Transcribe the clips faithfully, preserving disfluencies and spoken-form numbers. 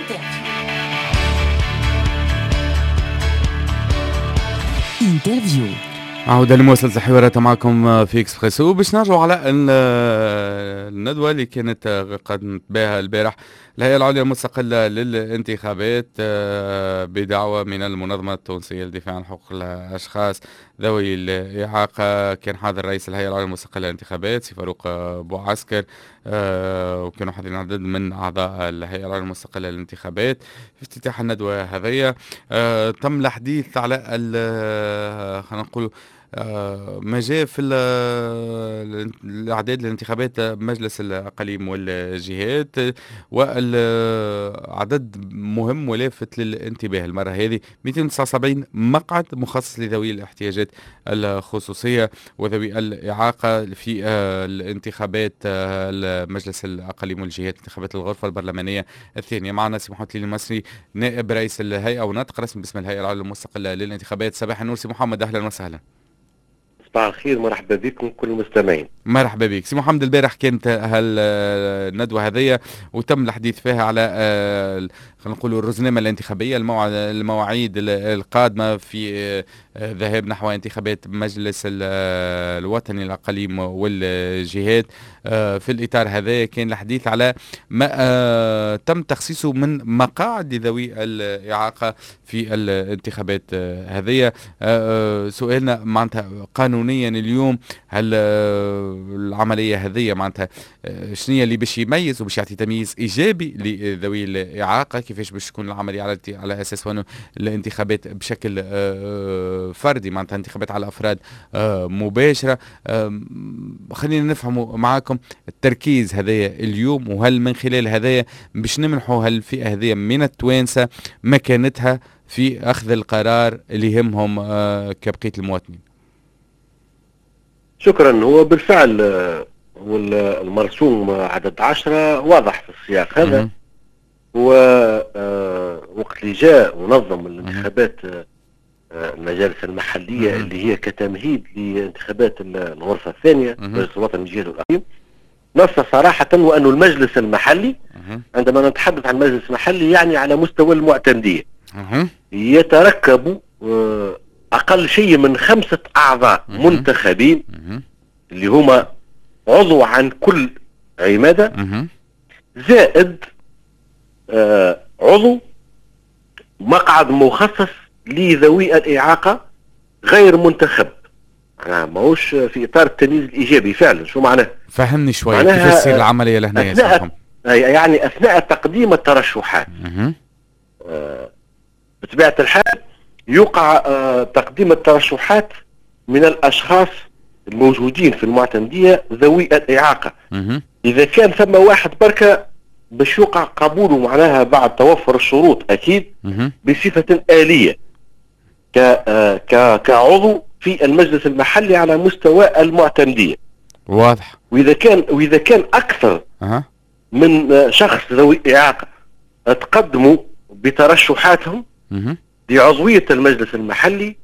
انترفيو. عودة لمواصلة الحوارات معكم في اكسبريسو باش نرجعوا على الندوة اللي كانت قد بها البارح الهيئة العليا المستقلة للانتخابات بدعوة من المنظمة التونسية للدفاع عن حقوق الأشخاص ذوي الإعاقة. كان حاضر رئيس الهيئة العليا المستقلة للانتخابات سي فاروق بوعسكر، وكانوا حاضرين عدد من أعضاء الهيئة العليا المستقلة للانتخابات في افتتاح الندوة هذية. تم الحديث على خلينا نقول آه ما جاء في الأعداد الانتخابات مجلس الأقاليم والجهات، والعدد مهم ولافت للانتباه المرة هذه مئتين وتسعة وسبعين مقعد مخصص لذوي الاحتياجات الخصوصية وذوي الإعاقة في آه الانتخابات آه مجلس الأقاليم والجهات، انتخابات الغرفة البرلمانية الثانية. معنا سي محمد ليلي المصري نائب رئيس الهيئة وناطق رسمي باسم الهيئة العليا المستقلة للانتخابات. صباح النور سي محمد، أهلا وسهلا. صباح الخير، مرحبا بكم كل المستمعين. مرحبا بك سي محمد. البارح كانت هالندوة هذية وتم الحديث فيها على خلينا نقولوا الرزنامة الانتخابية، المواعيد القادمة في ذهاب نحو انتخابات مجلس الوطني للأقاليم والجهات. في الإطار هذا كان الحديث على ما تم تخصيصه من مقاعد ذوي الإعاقة في الانتخابات هذه. سؤالنا معناتها قانونيا اليوم هل العملية هذه معناتها شنية اللي باش يميز وباش يعطي تمييز إيجابي لذوي الإعاقة؟ كيفاش باش تكون العملية على على أساس أنه الانتخابات بشكل فردي معناتها انتخابات على أفراد مباشرة؟ خلينا نفهموا معاكم التركيز هذايا اليوم، وهل من خلال هذايا باش نمنحوا هالفئة هذه من التوانسة مكانتها في أخذ القرار اللي يهمهم كبقية المواطنين؟ شكرا. هو بالفعل هو المرسوم عدد عشرة واضح في السياق هذا. هو وقت اللي جاء ونظم الانتخابات المجالس المحلية مم. اللي هي كتمهيد لانتخابات الغرفة الثانية مجلس الوطني للجهات والأقاليم، نص صراحة وأن المجلس المحلي مم. عندما نتحدث عن مجلس محلي يعني على مستوى المعتمدية مم. يتركب أقل شيء من خمسة أعضاء مم. منتخبين مم. اللي هما عضو عن كل عمادة مم. زائد آه عضو مقعد مخصص لذوي الإعاقة غير منتخب. معناها ماهوش في إطار التمييز الإيجابي فعلا. شو معناه؟ فهمني شوي كيف تصير العملية لهنا أثناء يعني أثناء تقديم الترشحات آه بطبيعة الحال يقع آه تقديم الترشحات من الأشخاص الموجودين في المعتمدية ذوي الإعاقة. مه. إذا كان ثم واحد بركة باش يوقع قبوله معناها بعد توفر الشروط أكيد مه. بصفة آلية ك آه ك كعضو في المجلس المحلي على مستوى المعتمدية. واضح. وإذا كان وإذا كان أكثر أه. من آه شخص ذوي إعاقة تقدموا بترشحاتهم مه. لعضوية المجلس المحلي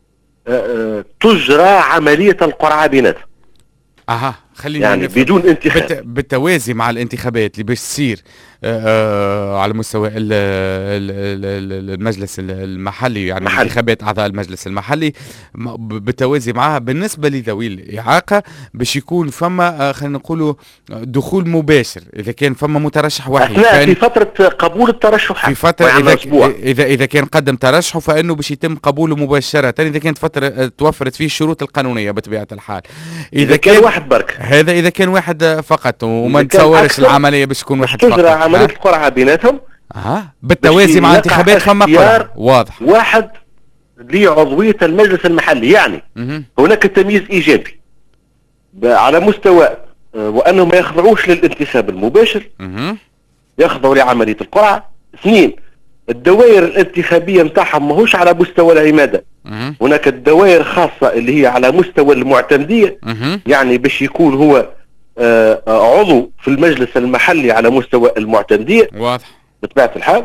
أه تجرى عملية القرعة بيناتهم. اها خلينا يعني بدون انتخاب بت... بالتوازي مع الانتخابات اللي باش تصير آه على مستوى ال ال ال المجلس المحلي، يعني محل. انتخابات اعضاء المجلس المحلي بالتوازي معها بالنسبه لذوي الاعاقه باش يكون فما آه خلينا نقولوا دخول مباشر اذا كان فما مترشح واحد اثناء في فتره قبول الترشحات في فتره اذا اذا اذا كان قدم ترشحه فانه باش يتم قبوله مباشره اذا كانت فتره توفرت فيه الشروط القانونيه بطبيعه الحال. اذا, إذا كان, كان واحد برك هذا اذا كان واحد فقط وما نتصورش العمليه باش تكون واحد فقط تجرى عمليه القرعه بيناتهم اه بالتوازي مع انتخابات فما قرعه. واضح. واحد لعضويه المجلس المحلي يعني م- هناك تمييز ايجابي على مستوى وانهم ما يخضعوش للانتخاب المباشر م- يخضعوا لعمليه القرعه. اثنين، الدوائر الانتخابيه نتاعهم ماهوش على مستوى العماده م- هناك الدوائر خاصه اللي هي على مستوى المعتمديه م- يعني باش يكون هو آه عضو في المجلس المحلي على مستوى المعتمدية. واضح. بطبيعة الحال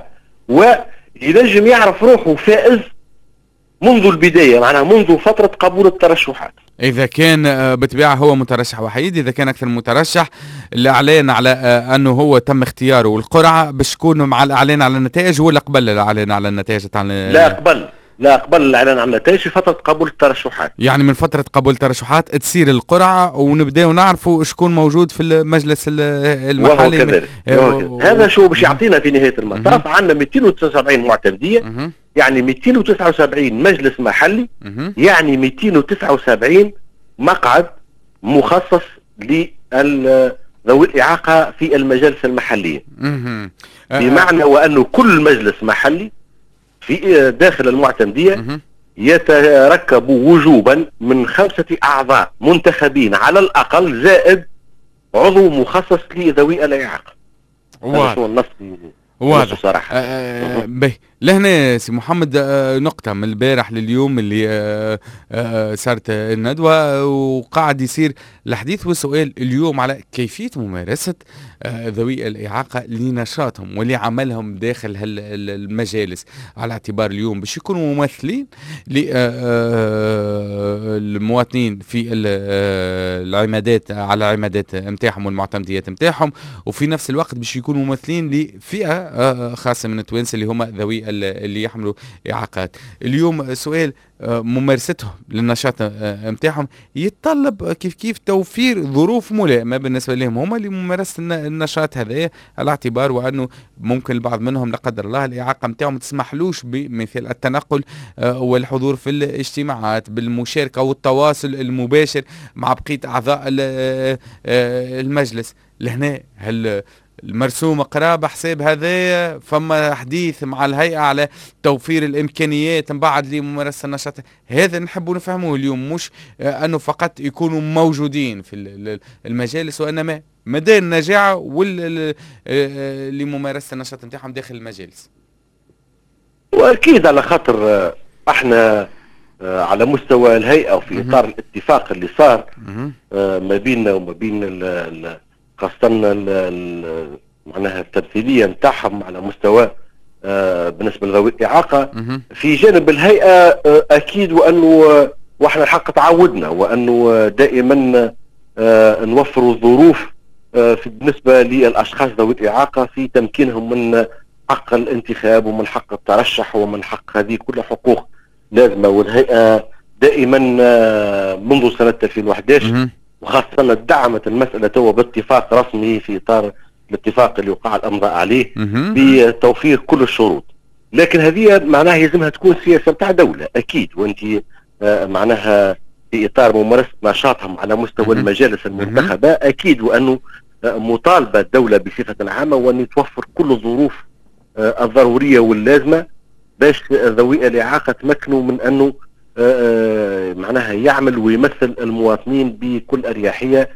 وينجم يعرف روحه فائز منذ البداية، معناها منذ فترة قبول الترشحات. إذا كان بالطبيعة هو مترشح وحيد، إذا كان أكثر مترشح، الإعلان على أنه هو تم اختياره والقرعة باش تكون مع الإعلان على النتائج ولا قبل الإعلان على النتائج تاع؟ لا قبل، لا قبل الإعلان على النتائج في فترة قبول الترشحات. يعني من فترة قبول الترشحات تصير القرعة ونبداو نعرفوا شكون موجود في المجلس المحلي. وهو كذلك. و... هذا شو باش يعطينا في نهاية المطاف عندنا مئتين وتسعة وسبعين معتمدية، يعني مئتين وتسعة وسبعين مجلس محلي، يعني مئتين وتسعة وسبعين مقعد مخصص لذوي الإعاقة في المجالس المحلية. بمعنى وأنه كل مجلس محلي في داخل المعتمدية يتركب وجوبا من خمسة أعضاء منتخبين على الأقل زائد عضو مخصص لذوي الإعاقة. هذا شو النص واضح صراحة. آه به لهنا سي محمد، آه نقطة من البارح لليوم اللي آه آه صارت الندوة وقاعد يصير الحديث والسؤال اليوم على كيفية ممارسة آه ذوي الإعاقة لنشاطهم ولعملهم داخل المجالس، على اعتبار اليوم باش يكونوا ممثلين للمواطنين في العمادات على العمادات نتاعهم والمعتمديات نتاعهم، وفي نفس الوقت باش يكونوا ممثلين لفئة خاصة من التوانسة اللي هما ذوي اللي يحملوا إعاقات. اليوم سؤال ممارستهم للنشاط نتاعهم يتطلب كيف كيف توفير ظروف ملائمة بالنسبة لهم هما لممارسة النشاط هذا، على اعتبار وأنه ممكن البعض منهم لا قدر الله الإعاقة نتاعهم ما تسمحلوش بمثل التنقل والحضور في الاجتماعات بالمشاركة والتواصل المباشر مع بقية أعضاء المجلس. لهنا هل المرسوم قرابة حساب هذا فما حديث مع الهيئة على توفير الإمكانيات من بعد لممارسة النشاط هذا نحبوا نفهموه اليوم، مش أنه فقط يكونوا موجودين في المجالس وإنما مدى النجاعة لممارسة النشاط نتاعهم داخل المجالس. وأكيد على خاطر احنا على مستوى الهيئة وفي إطار الاتفاق اللي صار ما بيننا وما بين خاصة معناها التمثيلية نتاعهم على مستوى آه بالنسبة لذوي الإعاقة في جانب الهيئة آه أكيد، وأنه آه وإحنا الحق تعودنا وأنه دائما آه نوفروا الظروف آه في بالنسبة للأشخاص ذوي الإعاقة في تمكينهم من حق الانتخاب ومن حق الترشح ومن حق هذه كل حقوق لازمة. والهيئة دائما آه منذ سنة ألفين وأحد عشر وخاصة دعمت المسألة تو باتفاق رسمي في إطار الاتفاق اللي وقع الأمضاء عليه بتوفير كل الشروط، لكن هذه معناها يلزمها تكون سياسة بتاع دولة أكيد، وأنت آه معناها في إطار ممارسة نشاطهم على مستوى المجالس المنتخبة أكيد، وأنه آه مطالبة الدولة بصفة عامة وأن توفر كل الظروف آه الضرورية واللازمة باش ذوي الإعاقة تمكنوا من أنه آه معناها يعمل ويمثل المواطنين بكل أريحية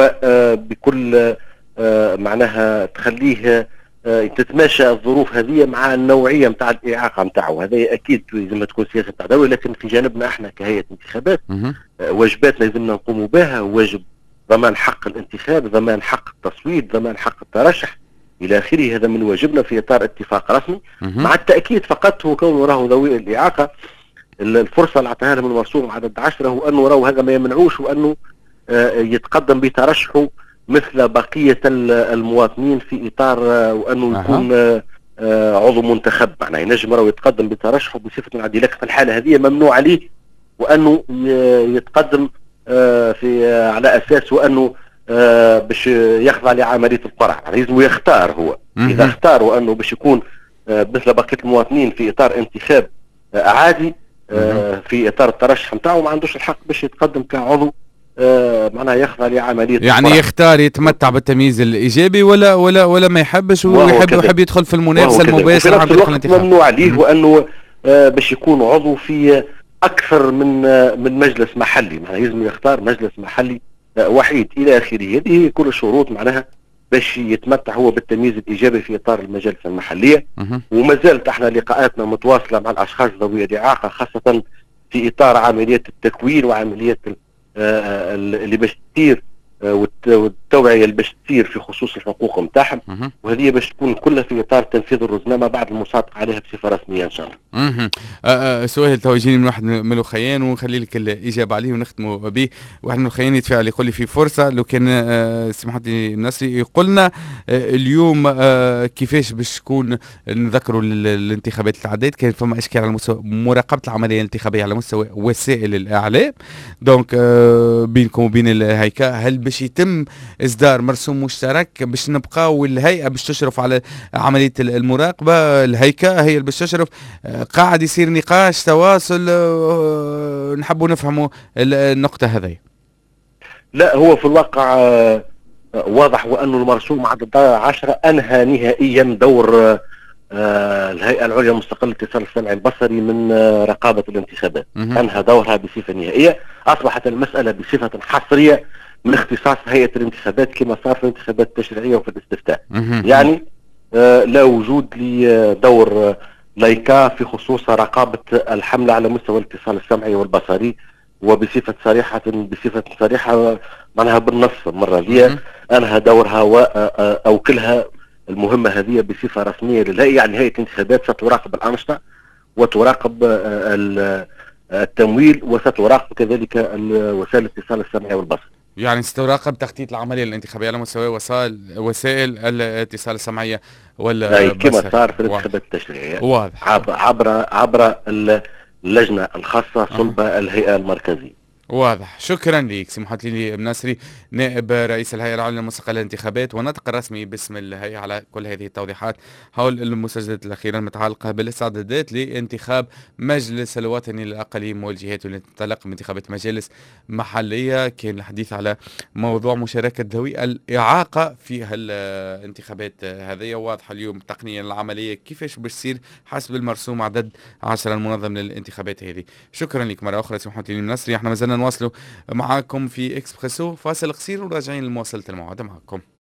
وبكل آه معناها تخليه آه تتماشى الظروف هذه مع النوعية متاع الإعاقة متاعه. هذا أكيد لازم تكون سياسة متاع دولة، لكن في جانبنا احنا كهيئة انتخابات آه واجباتنا لازمنا نقوموا بها، واجب ضمان حق الانتخاب، ضمان حق التصويت، ضمان حق الترشح إلى آخره. هذا من واجبنا في إطار اتفاق رسمي. مع التأكيد فقط هو كونه راه ذوي الإعاقة الفرصة اللي اعطاها لهم المرسوم عدد عشرة هو أنه راهو هذا ما يمنعوش وأنه آه يتقدم بترشحه مثل بقية المواطنين في إطار آه وأنه يكون آه آه عضو منتخب، معناه ينجم راهو يتقدم بترشحه بصفة عادية، لكن في الحالة هذه ممنوع عليه وأنه يتقدم آه في آه على أساس وأنه آه باش يخضع لعملية القرعة، يعني لازم يختار هو. إذا اختار وأنه باش يكون آه مثل بقية المواطنين في إطار انتخاب آه عادي آه في اطار الترشح نتاعو ما عندوش الحق باش يتقدم كعضو آه معناها يخضع لعمليه يعني الفرح. يختار يتمتع بالتمييز الايجابي ولا ولا ولا ما يحبش ويحب يحب يدخل في المنافسه المباشره على الانتخاب. ممنوع عليه وانه آه باش يكون عضو في اكثر من آه من مجلس محلي، معناها لازم يختار مجلس محلي آه وحيد الى اخره. هذه كل الشروط معناها باش يتمتع هو بالتمييز الايجابي في اطار المجالس المحليه. وما زالت احنا لقاءاتنا متواصله مع الاشخاص ذوي الاعاقه خاصه في اطار عمليات التكوين وعمليات اللي باش تصير التوعيه اللي باش تصير في خصوص الحقوق نتاعهم، مهم. وهذه باش تكون كلها في اطار تنفيذ الرزنامه بعد المصادقه عليها بصفه رسميه ان شاء الله. مهم. آه، آه، سؤال تو يجيني من واحد من الاخيان ونخلي لك الاجابه عليه ونختموا به. واحد من الاخيان يتفاعل يقول لي في فرصه لو كان آه، سي محمد النصري يقول لنا آه، اليوم آه، كيفاش باش تكون نذكروا ال- الانتخابات العديد. كان فما اشكال على مستوى مراقبه العمليه الانتخابيه على مستوى وسائل الاعلام، دونك آه، بينكم وبين الهيئه، هل باش يتم اصدار مرسوم مشترك باش نبقاو الهيئه باش تشرف على عمليه المراقبه، الهيئه هي اللي باش تشرف، آه، قاعد يصير نقاش تواصل، آه، نحبوا نفهموا ال- النقطه هذه. لا، هو في الواقع آه، واضح وأن المرسوم عدد عشرة أنهى نهائيا دور آه، آه، الهيئة العليا المستقلة للاتصال السمعي البصري من آه، رقابة الانتخابات. مهم. أنهى دورها بصفة نهائية، أصبحت المسألة بصفة حصرية من اختصاص هيئة الانتخابات كما صار في الانتخابات التشريعية وفي الاستفتاء. مهم. يعني آه، لا وجود لدور آه، لايكا في خصوص رقابة الحملة على مستوى الاتصال السمعي والبصري، وبصفة صريحة بصفة صريحة معناها بالنص المرة دي مهم. أنهى دورها وأوكلها المهمة هذه بصفة رسمية للهيئة. يعني هيئة الانتخابات ستراقب الأنشطة وتراقب آه، ال- آه، التمويل، وستراقب كذلك ال- وسائل الاتصال السمعي والبصري. يعني ستراقب تخطيط العمليه الانتخابيه على مستوى وسائل وسائل الاتصال السمعيه أي كما والبصري. صار في واضح. الانتخابات التشريعية واضح. عب- عبر عبر اللجنة الخاصة صلب الهيئة المركزية. واضح. شكرا لك سي محمد النصري، نائب رئيس الهيئه العليا المستقله للانتخابات وناطق رسمي باسم الهيئه، على كل هذه التوضيحات حول المسجلات الاخيره المتعلقه بالاستعدادات لانتخاب مجلس الوطني للاقاليم والجهات والتي تتعلق بانتخابات مجالس محليه. كان الحديث على موضوع مشاركه ذوي الاعاقه في هالانتخابات هذه. واضحه اليوم التقنيه العمليه كيفاش باش تصير حسب المرسوم عدد عشرة المنظم للانتخابات هذه. شكرا لك مره اخرى سي محمد النصري. احنا مازلنا نواصلوا معاكم في اكسبريسو، فاصل قصير وراجعين لمواصلة الموعد معكم.